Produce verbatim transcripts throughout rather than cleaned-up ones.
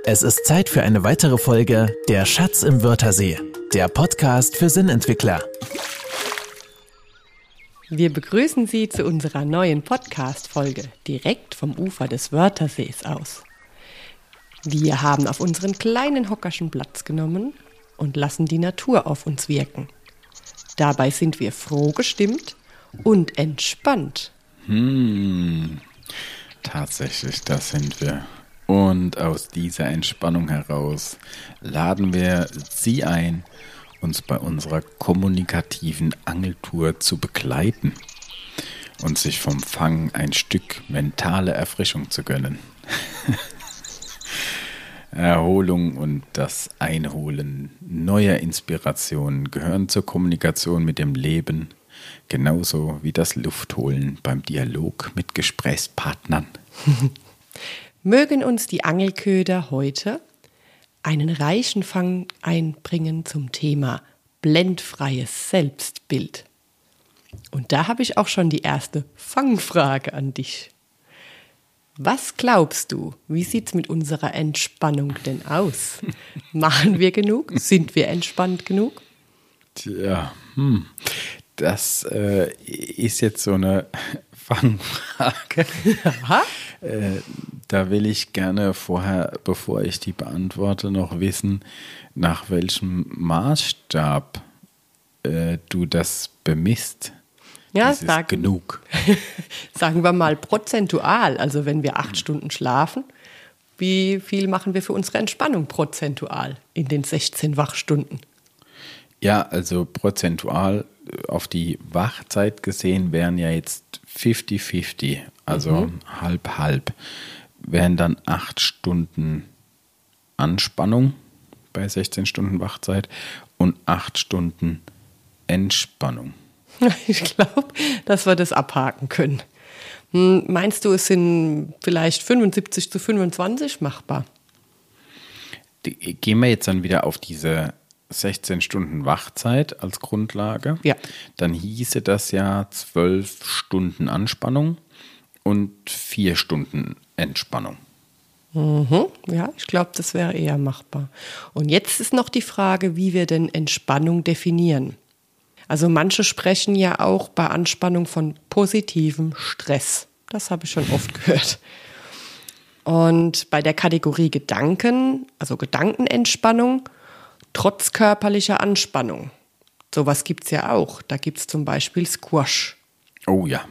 Es ist Zeit für eine weitere Folge Der Schatz im Wörthersee, der Podcast für Sinnentwickler. Wir begrüßen Sie zu unserer neuen Podcast-Folge, direkt vom Ufer des Wörthersees aus. Wir haben auf unseren kleinen Hockerschen Platz genommen und lassen die Natur auf uns wirken. Dabei sind wir froh gestimmt und entspannt. Hm, tatsächlich, das sind wir. Und aus dieser Entspannung heraus laden wir Sie ein, uns bei unserer kommunikativen Angeltour zu begleiten und sich vom Fang ein Stück mentale Erfrischung zu gönnen. Erholung und das Einholen neuer Inspirationen gehören zur Kommunikation mit dem Leben, genauso wie das Luftholen beim Dialog mit Gesprächspartnern. Mögen uns die Angelköder heute einen reichen Fang einbringen zum Thema blendfreies Selbstbild. Und da habe ich auch schon die erste Fangfrage an dich. Was glaubst du, wie sieht es mit unserer Entspannung denn aus? Machen wir genug? Sind wir entspannt genug? Tja, hm, das äh, ist jetzt so eine Fangfrage. Aha. Äh, da will ich gerne vorher, bevor ich die beantworte, noch wissen, nach welchem Maßstab äh, du das bemisst. Ja, Dieses sagen, genug. Sagen wir mal prozentual. Also wenn wir acht Stunden schlafen, wie viel machen wir für unsere Entspannung prozentual in den sechzehn Wachstunden? Ja, also prozentual auf die Wachzeit gesehen wären ja jetzt fünfzig fünfzig, also mhm. halb halb. Wären dann acht Stunden Anspannung bei sechzehn Stunden Wachzeit und acht Stunden Entspannung. Ich glaube, dass wir das abhaken können. Hm, meinst du, es sind vielleicht fünfundsiebzig zu fünfundzwanzig machbar? Die, gehen wir jetzt dann wieder auf diese sechzehn Stunden Wachzeit als Grundlage. Ja. Dann hieße das ja zwölf Stunden Anspannung und vier Stunden Entspannung. Mhm. Ja, ich glaube, das wäre eher machbar. Und jetzt ist noch die Frage, wie wir denn Entspannung definieren. Also manche sprechen ja auch bei Anspannung von positivem Stress. Das habe ich schon oft gehört. Und bei der Kategorie Gedanken, also Gedankenentspannung, trotz körperlicher Anspannung. Sowas gibt es ja auch. Da gibt es zum Beispiel Squash. Oh ja.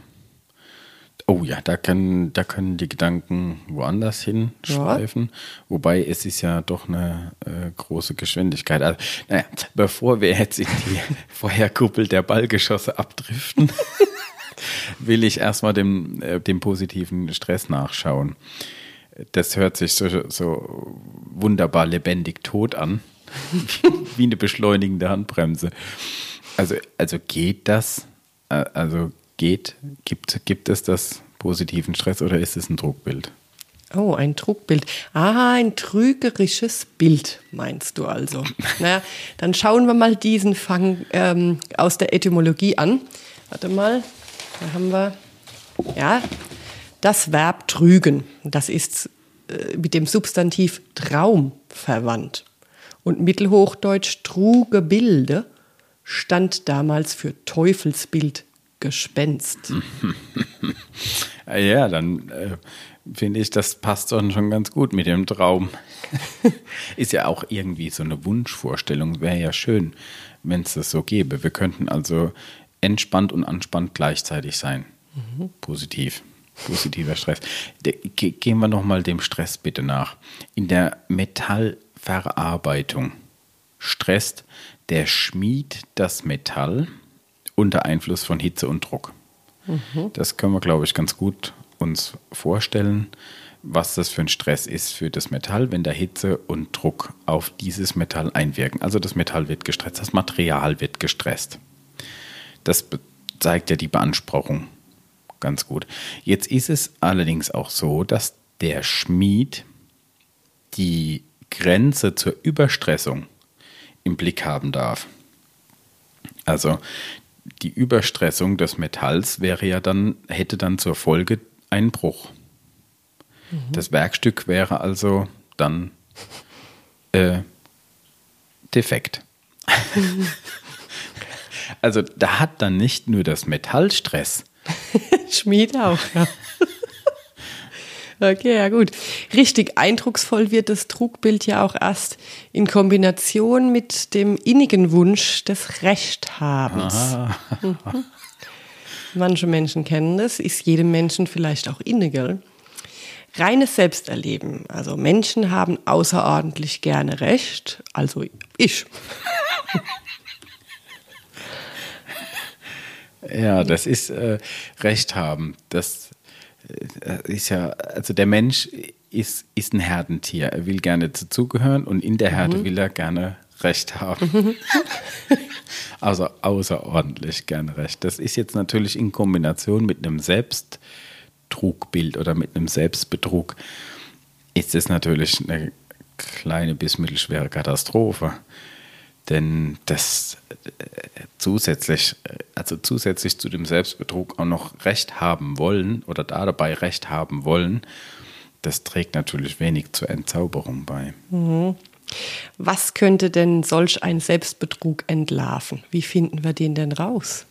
Oh ja, da können, da können die Gedanken woanders hin schweifen. Ja. Wobei es ist ja doch eine äh, große Geschwindigkeit. Also, naja, bevor wir jetzt in die Feuerkuppel der Ballgeschosse abdriften, will ich erstmal dem, äh, dem positiven Stress nachschauen. Das hört sich so, so wunderbar lebendig tot an. Wie eine beschleunigende Handbremse. Also, also geht das? Also geht, gibt, gibt es das positiven Stress oder ist es ein Trugbild? Oh, ein Trugbild. Ah, ein trügerisches Bild, meinst du also? Naja, dann schauen wir mal diesen Fang ähm, aus der Etymologie an. Warte mal, da haben wir, ja, das Verb trügen. Das ist äh, mit dem Substantiv Traum verwandt. Und Mittelhochdeutsch Trugebilde stand damals für Teufelsbild, Gespenst. Ja, dann äh, finde ich, das passt doch schon ganz gut mit dem Traum. Ist ja auch irgendwie so eine Wunschvorstellung. Wäre ja schön, wenn es das so gäbe. Wir könnten also entspannt und anspannt gleichzeitig sein. Mhm. Positiv. Positiver Stress. De, ge, gehen wir nochmal dem Stress bitte nach. In der Metallverarbeitung stresst der Schmied das Metall unter Einfluss von Hitze und Druck. Mhm. Das können wir, glaube ich, ganz gut uns vorstellen, was das für ein Stress ist für das Metall, wenn da Hitze und Druck auf dieses Metall einwirken. Also das Metall wird gestresst, das Material wird gestresst. Das zeigt ja die Beanspruchung ganz gut. Jetzt ist es allerdings auch so, dass der Schmied die Grenze zur Überstressung im Blick haben darf. Also die Überstressung des Metalls wäre ja dann, hätte dann zur Folge einen Bruch. Mhm. Das Werkstück wäre also dann äh, defekt. Also da hat dann nicht nur das Metall Stress. Schmied auch, ja. Okay, ja gut. Richtig eindrucksvoll wird das Trugbild ja auch erst in Kombination mit dem innigen Wunsch des Rechthabens. Mhm. Manche Menschen kennen das, ist jedem Menschen vielleicht auch inne, gell? Reines Selbsterleben. Also Menschen haben außerordentlich gerne Recht, also ich. Ja, das ist äh, Recht haben. Das äh, ist ja, also der Mensch ist, ist ein Herdentier. Er will gerne dazugehören und in der Herde mhm. will er gerne Recht haben. Also außerordentlich gerne Recht. Das ist jetzt natürlich in Kombination mit einem Selbsttrugbild oder mit einem Selbstbetrug, ist es natürlich eine kleine bis mittelschwere Katastrophe. Denn das äh, zusätzlich, also zusätzlich zu dem Selbstbetrug auch noch Recht haben wollen oder da dabei Recht haben wollen, das trägt natürlich wenig zur Entzauberung bei. Mhm. Was könnte denn solch ein Selbstbetrug entlarven? Wie finden wir den denn raus?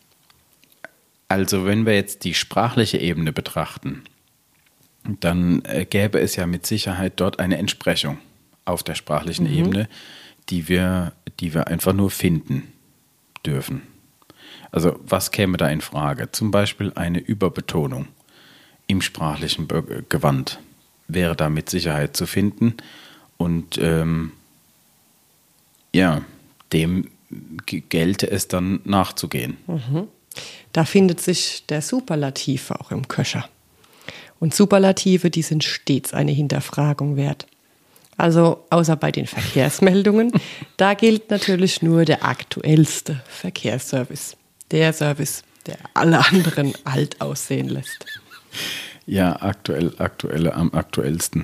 Also wenn wir jetzt die sprachliche Ebene betrachten, dann äh, gäbe es ja mit Sicherheit dort eine Entsprechung auf der sprachlichen mhm. Ebene, die wir, die wir einfach nur finden dürfen. Also was käme da in Frage? Zum Beispiel eine Überbetonung im sprachlichen Be- Gewand wäre da mit Sicherheit zu finden und ähm, ja, dem gelte es dann nachzugehen. Mhm. Da findet sich der Superlativ auch im Köcher. Und Superlative, die sind stets eine Hinterfragung wert. Also außer bei den Verkehrsmeldungen, da gilt natürlich nur der aktuellste Verkehrsservice. Der Service, der alle anderen alt aussehen lässt. Ja, aktuell, aktuelle am aktuellsten.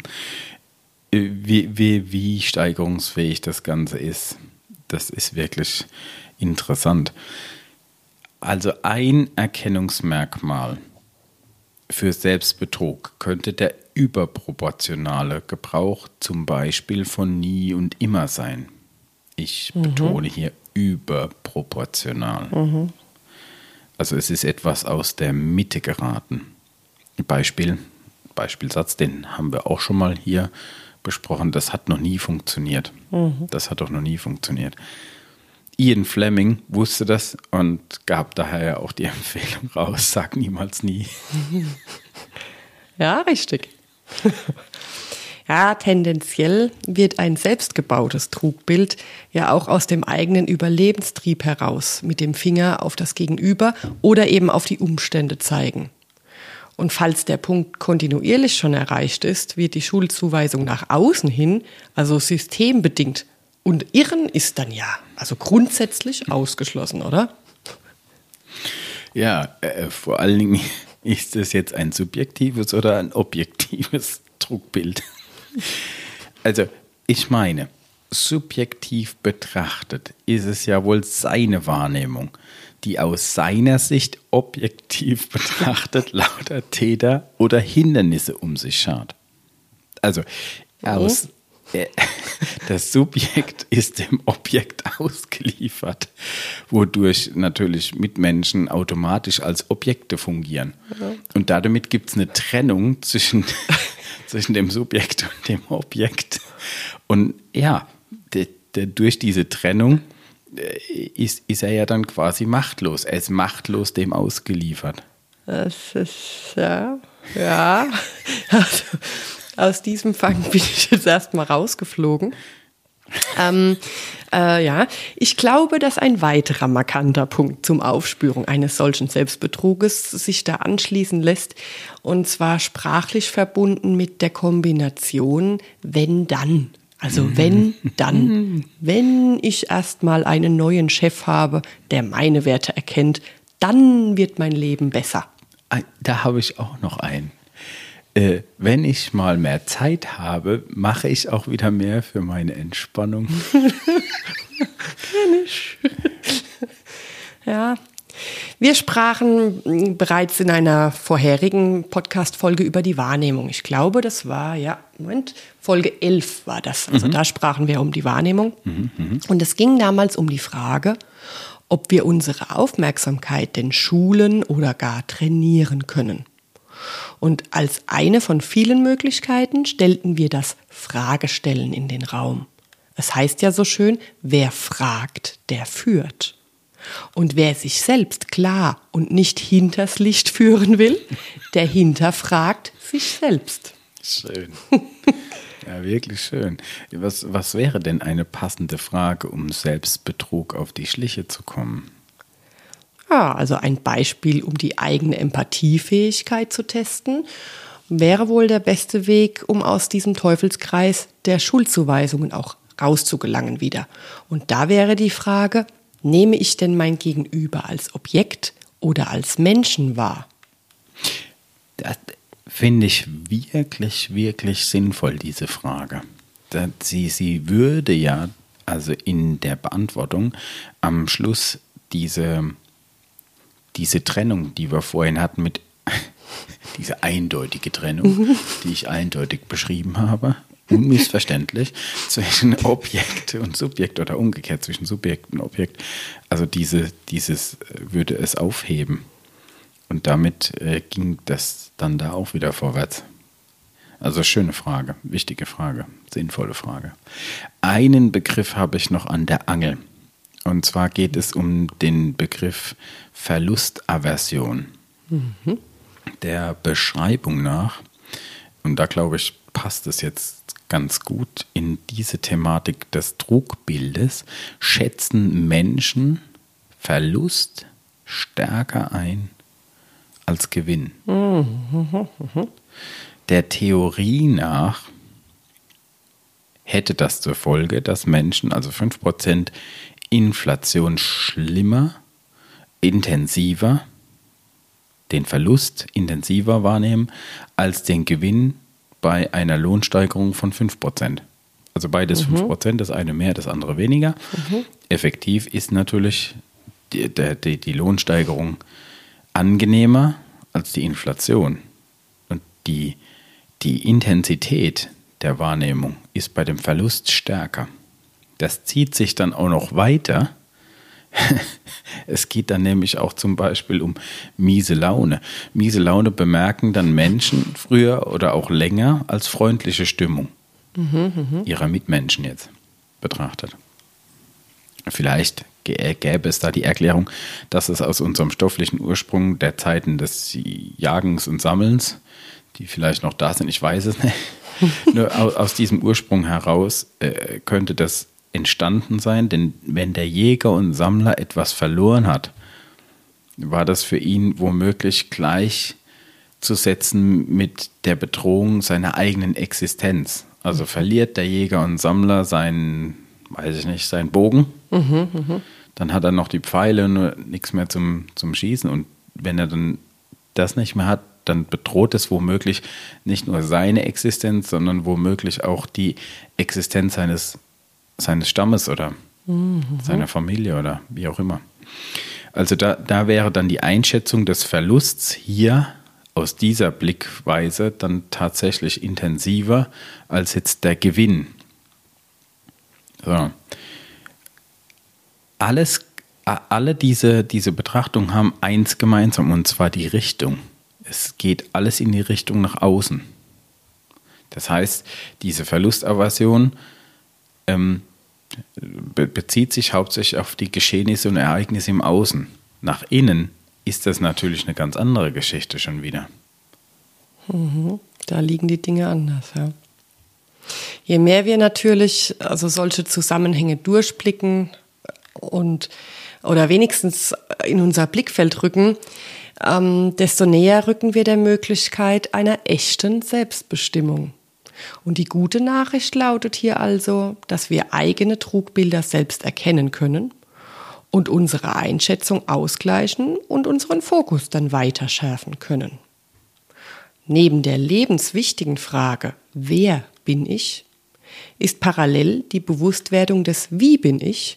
Wie, wie, wie steigerungsfähig das Ganze ist, das ist wirklich interessant. Also ein Erkennungsmerkmal für Selbstbetrug könnte der überproportionale Gebrauch zum Beispiel von nie und immer sein. Ich mhm. betone hier überproportional. Mhm. Also es ist etwas aus der Mitte geraten. Beispiel, Beispielsatz, den haben wir auch schon mal hier besprochen, das hat noch nie funktioniert. Mhm. Das hat doch noch nie funktioniert. Ian Fleming wusste das und gab daher auch die Empfehlung raus, sag niemals nie. Ja, richtig. Ja, tendenziell wird ein selbstgebautes Trugbild ja auch aus dem eigenen Überlebenstrieb heraus mit dem Finger auf das Gegenüber oder eben auf die Umstände zeigen. Und falls der Punkt kontinuierlich schon erreicht ist, wird die Schuldzuweisung nach außen hin, also systembedingt, und Irren ist dann ja also grundsätzlich ausgeschlossen, oder? Ja, äh, vor allen Dingen ist es jetzt ein subjektives oder ein objektives Trugbild. Also ich meine, subjektiv betrachtet ist es ja wohl seine Wahrnehmung, die aus seiner Sicht objektiv betrachtet lauter Täter oder Hindernisse um sich schart. Also aus, äh, das Subjekt ist dem Objekt ausgeliefert, wodurch natürlich Mitmenschen automatisch als Objekte fungieren. Ja. Und damit gibt es eine Trennung zwischen, zwischen dem Subjekt und dem Objekt. Und ja, de, de, durch diese Trennung Ist, ist er ja dann quasi machtlos. Er ist machtlos dem ausgeliefert. Das ist, ja, ja. Also, aus diesem Fang bin ich jetzt erstmal rausgeflogen. Ähm, äh, ja, ich glaube, dass ein weiterer markanter Punkt zum Aufspüren eines solchen Selbstbetruges sich da anschließen lässt. Und zwar sprachlich verbunden mit der Kombination wenn dann. Also wenn, dann, wenn ich erstmal einen neuen Chef habe, der meine Werte erkennt, dann wird mein Leben besser. Da habe ich auch noch einen. Äh, wenn ich mal mehr Zeit habe, mache ich auch wieder mehr für meine Entspannung. Kenn ich. Ja. Wir sprachen bereits in einer vorherigen Podcast-Folge über die Wahrnehmung. Ich glaube, das war, ja, Moment, Folge elf war das. Also mhm. da sprachen wir um die Wahrnehmung. Mhm, mh. Und es ging damals um die Frage, ob wir unsere Aufmerksamkeit denn schulen oder gar trainieren können. Und als eine von vielen Möglichkeiten stellten wir das Fragestellen in den Raum. Es heißt ja so schön, wer fragt, der führt. Und wer sich selbst klar und nicht hinters Licht führen will, der hinterfragt sich selbst. Schön. Ja, wirklich schön. Was, was wäre denn eine passende Frage, um Selbstbetrug auf die Schliche zu kommen? Ja, also ein Beispiel, um die eigene Empathiefähigkeit zu testen, wäre wohl der beste Weg, um aus diesem Teufelskreis der Schuldzuweisungen auch rauszugelangen wieder. Und da wäre die Frage, nehme ich denn mein Gegenüber als Objekt oder als Menschen wahr? Das finde ich wirklich, wirklich sinnvoll, diese Frage. Sie, sie würde ja, also in der Beantwortung, am Schluss diese, diese Trennung, die wir vorhin hatten, mit diese eindeutige Trennung, die ich eindeutig beschrieben habe, unmissverständlich, zwischen Objekt und Subjekt oder umgekehrt zwischen Subjekt und Objekt. Also diese, dieses würde es aufheben. Und damit äh, ging das dann da auch wieder vorwärts. Also schöne Frage, wichtige Frage, sinnvolle Frage. Einen Begriff habe ich noch an der Angel. Und zwar geht es um den Begriff Verlustaversion. Mhm. Der Beschreibung nach, und da glaube ich, passt es jetzt ganz gut in diese Thematik des Trugbildes, schätzen Menschen Verlust stärker ein als Gewinn. Mhm. Der Theorie nach hätte das zur Folge, dass Menschen, also fünf Prozent Inflation schlimmer, intensiver, den Verlust intensiver wahrnehmen, als den Gewinn bei einer Lohnsteigerung von fünf Prozent. Also beides mhm. fünf Prozent, das eine mehr, das andere weniger. Mhm. Effektiv ist natürlich die, die, die Lohnsteigerung angenehmer als die Inflation. Und die, die Intensität der Wahrnehmung ist bei dem Verlust stärker. Das zieht sich dann auch noch weiter. Es geht dann nämlich auch zum Beispiel um miese Laune. Miese Laune bemerken dann Menschen früher oder auch länger als freundliche Stimmung mhm, mh. ihrer Mitmenschen jetzt betrachtet. Vielleicht gäbe es da die Erklärung, dass es aus unserem stofflichen Ursprung der Zeiten des Jagens und Sammelns, die vielleicht noch da sind, ich weiß es nicht, nur aus diesem Ursprung heraus äh, könnte das entstanden sein, denn wenn der Jäger und Sammler etwas verloren hat, war das für ihn womöglich gleichzusetzen mit der Bedrohung seiner eigenen Existenz. Also verliert der Jäger und Sammler seinen, weiß ich nicht, seinen Bogen, mhm, mh. dann hat er noch die Pfeile, nur nichts mehr zum, zum Schießen. Und wenn er dann das nicht mehr hat, dann bedroht es womöglich nicht nur seine Existenz, sondern womöglich auch die Existenz seines seines Stammes oder mhm. seiner Familie oder wie auch immer. Also da, da wäre dann die Einschätzung des Verlusts hier aus dieser Blickweise dann tatsächlich intensiver als jetzt der Gewinn. So. Alles, alle diese, diese Betrachtungen haben eins gemeinsam, und zwar die Richtung. Es geht alles in die Richtung nach außen. Das heißt, diese Verlustaversion Ähm, be- bezieht sich hauptsächlich auf die Geschehnisse und Ereignisse im Außen. Nach innen ist das natürlich eine ganz andere Geschichte schon wieder. Mhm, da liegen die Dinge anders, ja. Je mehr wir natürlich also solche Zusammenhänge durchblicken und oder wenigstens in unser Blickfeld rücken, ähm, desto näher rücken wir der Möglichkeit einer echten Selbstbestimmung. Und die gute Nachricht lautet hier also, dass wir eigene Trugbilder selbst erkennen können und unsere Einschätzung ausgleichen und unseren Fokus dann weiter schärfen können. Neben der lebenswichtigen Frage, wer bin ich, ist parallel die Bewusstwerdung des Wie bin ich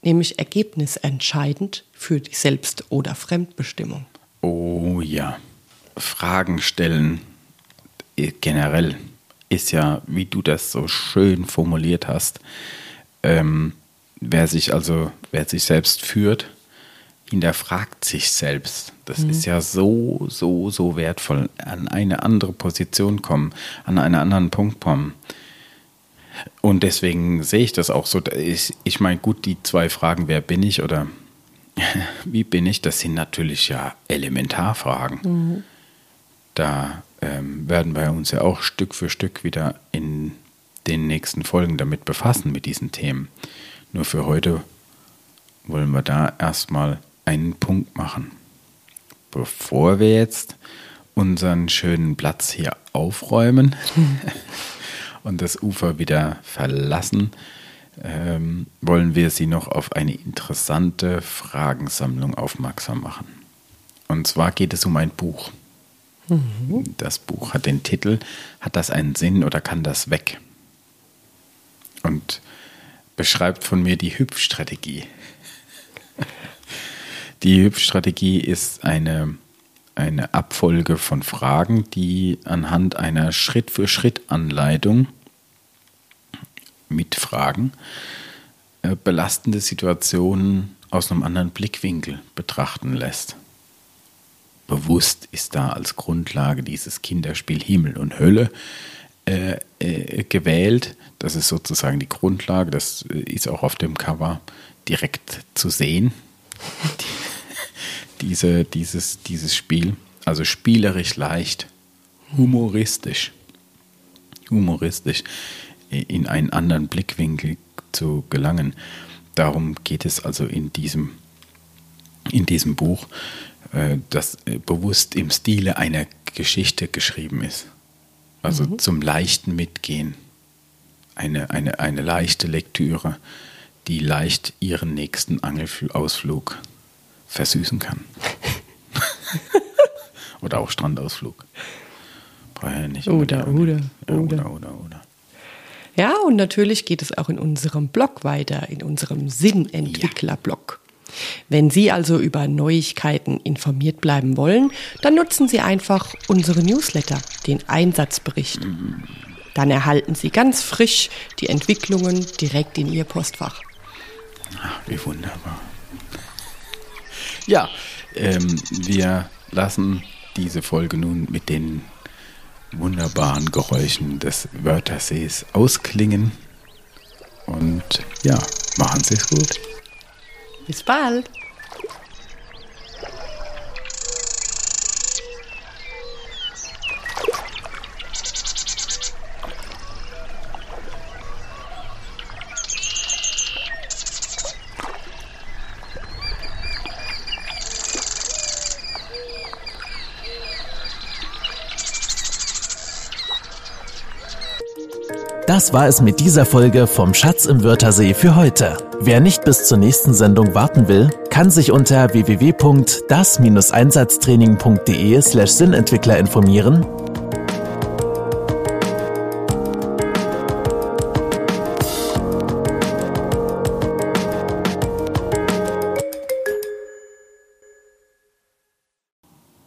nämlich ergebnisentscheidend für die Selbst- oder Fremdbestimmung. Oh ja, Fragen stellen generell ist ja, wie du das so schön formuliert hast, ähm, wer sich also, wer sich selbst führt, hinterfragt sich selbst. Das mhm. ist ja so, so, so wertvoll. An eine andere Position kommen, an einen anderen Punkt kommen. Und deswegen sehe ich das auch so. Ich, ich meine, gut, die zwei Fragen, wer bin ich oder wie bin ich, das sind natürlich ja Elementarfragen. Mhm. Da ähm, werden wir uns ja auch Stück für Stück wieder in den nächsten Folgen damit befassen, mit diesen Themen. Nur für heute wollen wir da erstmal einen Punkt machen. Bevor wir jetzt unseren schönen Platz hier aufräumen und das Ufer wieder verlassen, ähm, wollen wir Sie noch auf eine interessante Fragensammlung aufmerksam machen. Und zwar geht es um ein Buch. Mhm. Das Buch hat den Titel „Hat das einen Sinn oder kann das weg?" Und beschreibt von mir die Hüpfstrategie. Die Hüpfstrategie ist eine, eine Abfolge von Fragen, die anhand einer Schritt-für-Schritt-Anleitung mit Fragen äh, belastende Situationen aus einem anderen Blickwinkel betrachten lässt. Bewusst ist da als Grundlage dieses Kinderspiel Himmel und Hölle äh, äh, gewählt. Das ist sozusagen die Grundlage, das ist auch auf dem Cover direkt zu sehen. Die, diese, dieses, dieses Spiel, also spielerisch leicht, humoristisch, humoristisch in einen anderen Blickwinkel zu gelangen. Darum geht es also in diesem, in diesem Buch, das bewusst im Stile einer Geschichte geschrieben ist. Also mhm. zum leichten Mitgehen. Eine, eine, eine leichte Lektüre, die leicht ihren nächsten Angelausflug versüßen kann. Oder auch Strandausflug. Brauche ja nicht. Oder, oder, ja, oder. Oder, oder, oder. Ja, und natürlich geht es auch in unserem Blog weiter, in unserem Sinnentwickler-Blog. Wenn Sie also über Neuigkeiten informiert bleiben wollen, dann nutzen Sie einfach unsere Newsletter, den Einsatzbericht. Dann erhalten Sie ganz frisch die Entwicklungen direkt in Ihr Postfach. Ach, wie wunderbar. Ja, ähm, wir lassen diese Folge nun mit den wunderbaren Geräuschen des Wörthersees ausklingen. Und ja, machen Sie es gut. Bis bald. Das war es mit dieser Folge vom Schatz im Wörthersee für heute. Wer nicht bis zur nächsten Sendung warten will, kann sich unter w w w punkt das Bindestrich einsatztraining punkt de slash Sinnentwickler informieren